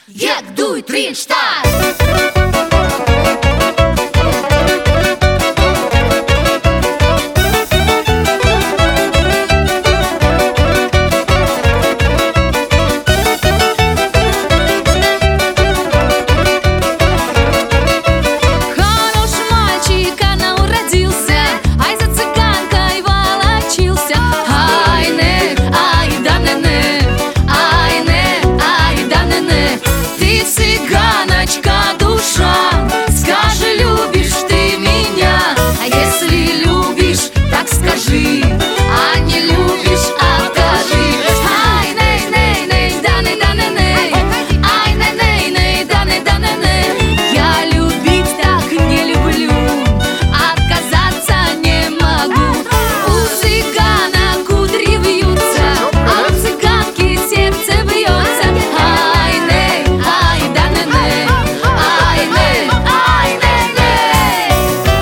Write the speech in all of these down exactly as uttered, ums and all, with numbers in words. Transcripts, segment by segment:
Jak duj, trin, start! Цыганочка, душа, скажи, любишь ты меня? А если любишь, так скажи, а не любишь, откажи. Ай, ней, ней, ней, да, ней, да, ней, ней. Ай, ней, ней, ней, да, ней, да, ней, ней. Я любить так не люблю, отказаться не могу. У цыгана кудри вьются, а у цыганки сердце бьется. Ай, ней, ай, да, ней, ней. Ай, ней, ай, ней, ней.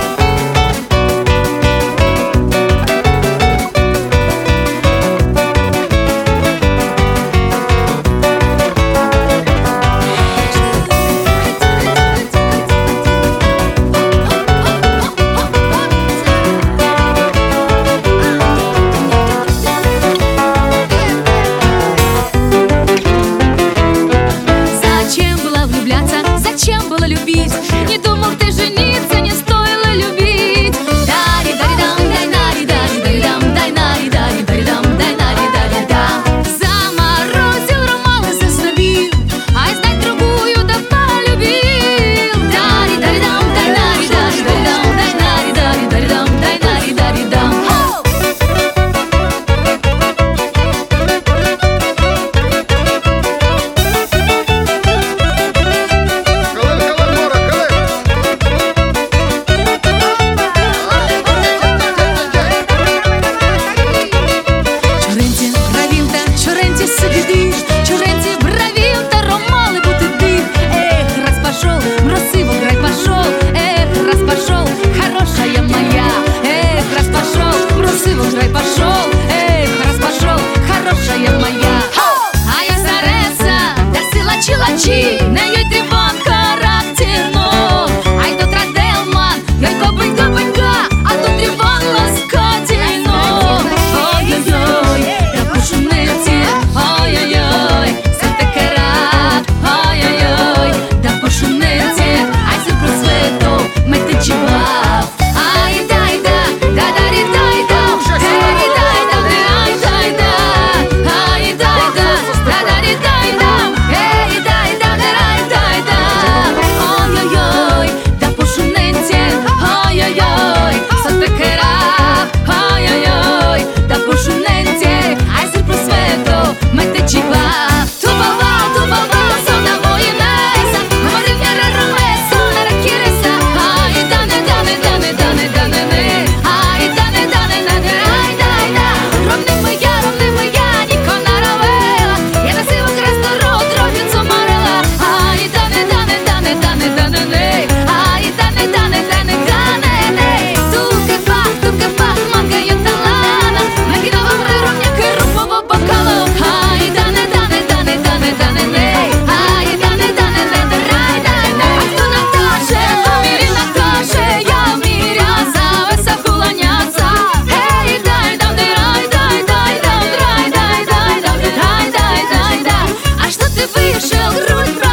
Зачем было влюбляться? Зачем было любить? Не думал ты жениться, не стоило любить. Дари, дари, дам, дай, нари, дари, дари, дам, дай, нари, дари, дари, дам, дай, нари, дари, дам. Заморозил роман и заслабил, а знать другую да полюбил. Дари, дари, дам, дай, нари, дари, дари, дам, дай, нари, дари, дари, дам, дай, нари, дари, дам. Чоренті, бравінта, чоренті сидить, чоренті, бравінта, ромали бути дых. Эх, раз пошел, мросиво грай пошел, эх, раз пошел, хорошая моя. Эх, раз пошел, мросиво грай пошел, эх, раз пошел, хорошая моя. А я зареса, да силачи лачи, на їй триван характерно. Ай до траделман, яй кобенька бенька, а то триван ласкательно. Ой-ой-ой, да пошумниці, ой-ой-ой, це таке рак, ой-ой-ой, да пошумниці, ай це просвито, мети чіпав. Ай дай да, да дарі дай да, ей дай да, ай дай да, ай дай да, да дарі дай да, ей дай да, ай дай да. Ой-ой-ой, да пошумниці, ой-ой-ой, це таке рак, ой-ой-ой, да пошумниці, ай це просвито, мети чіпав. Тубава, тубава, зона воїнеса, говорив я ремеса, на ракіреса. Ай дане, дане, дане, дане, дане, не. Ай дане, дане, дане, ай дай да. Ромними я, ромними я, ніко наровила. Я на силу хресту рот, робінцу марила. Ай дане, дане, дане, дане, дане, не. Ай дане, дане, дане, дане, не. Туке пах, туке пах, макаю талана. Накидала приромняки рупово бокалу. Ай дане, дане, дане, дане, дане, не. Ай дане, дане, дане, рай, дай, не. А хто накаже, в мірі накаже, я в мірі за високу ланяться. Ей, дай, дам, дай, рай, дай, дай, дам, рай, дай, дай, дам, рай, дай, дай, да. А что ты вышел, грудь